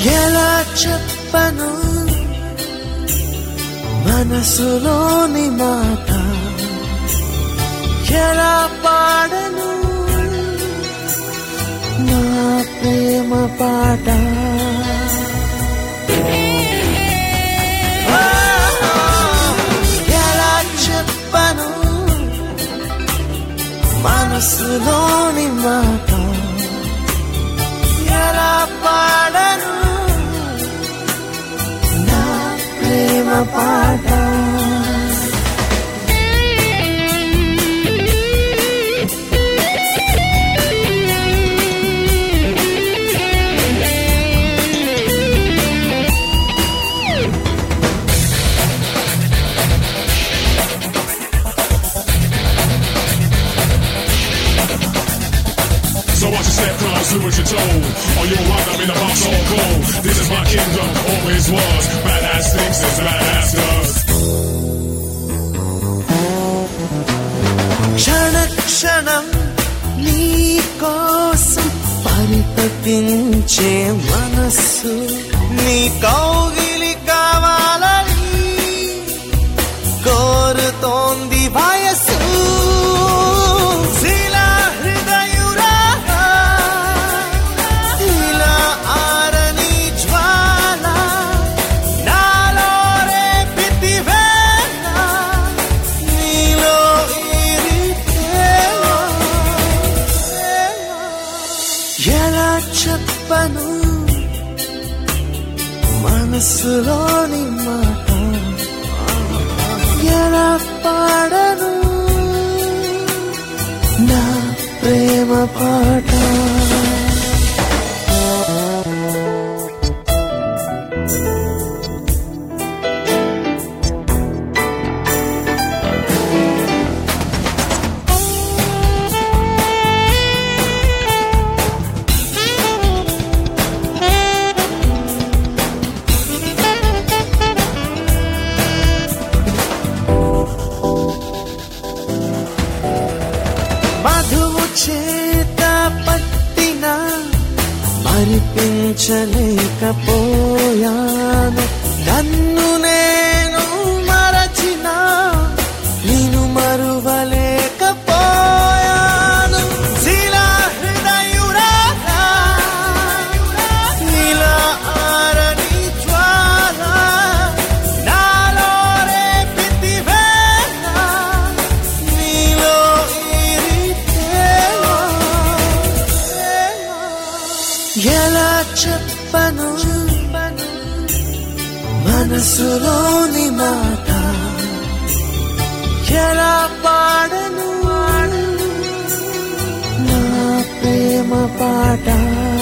ఎలా చెప్పను మనసులోని మాట, ఎలా పాడను నా ప్రేమ పాట. ఎలా చెప్పను మనసులోని మాట, ఎలా పాడను నా ప్రేమ పాట. So watch your step, cause do what you're told. On your run, I'm in the box all cold. This is my kingdom, always was. Badass thinks it's badass does. క్షణ క్షణం నీ కోసం పరితపించే మనస్సు, నీ కౌగిలి కావాలని కోరుతోంది వయస్సు. ఎలా చెప్పను మనసులోని మాట, ఎలా పాడను నా ప్రేమ పాట. మధువు చేత పట్టిన మరిపించలేకపోయాను, నన్ను నేను మరచిన నిన్ను మరువలేకపోయాను. శిలా హృదయురాగా ఇలా ఆరని జ్వాల నాలో రేపితివేళ నీలో ఎలా చెప్పను మనసులోని మాట, ఎలా పాడను నా ప్రేమ పాట.